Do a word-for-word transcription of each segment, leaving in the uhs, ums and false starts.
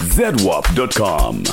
zedwap dot com.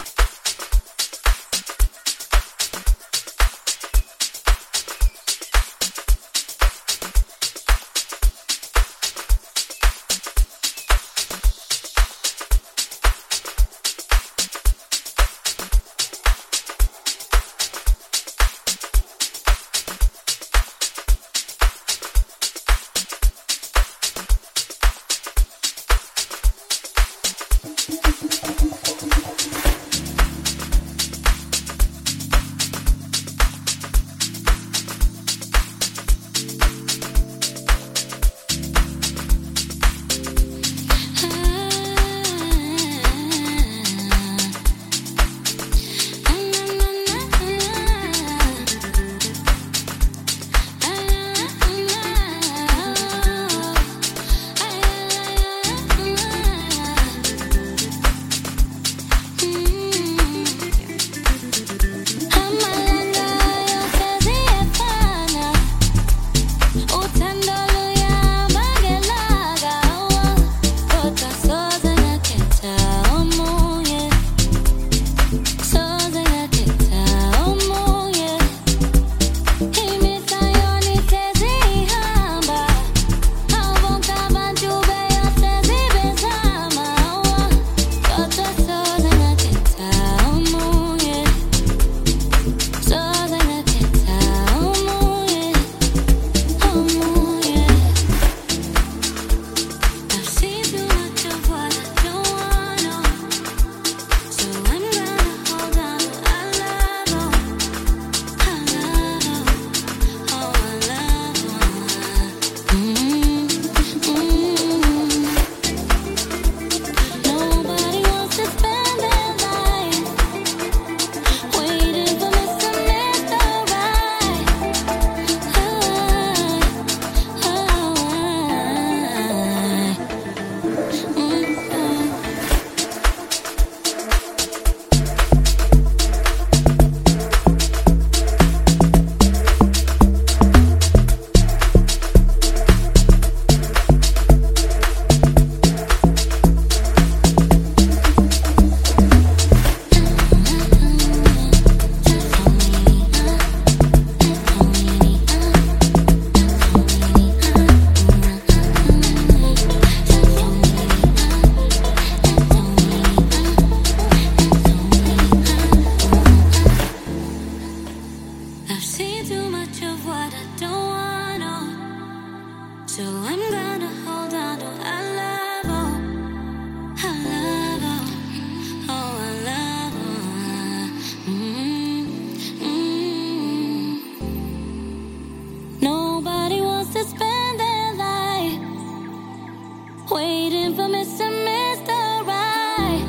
Waiting for Mister Mister Right.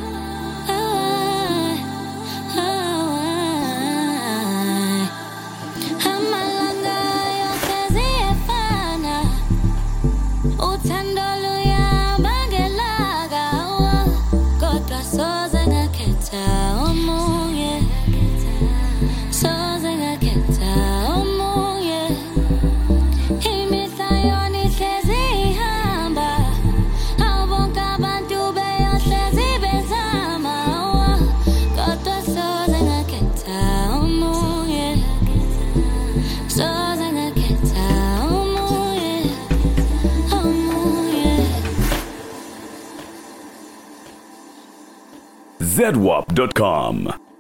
Oh, oh, oh. Amalanga yote ziyefana, uthando luyabangelaga, kodwa soze ngakhetha omunye, soze ngakhetha omunye. Imihla yona ihlezi ihamba, awubonke abantu beyohlezi bezama, kodwa soze ngakhetha omunye, soze ngakhetha omunye, omunye. zedwap dot com.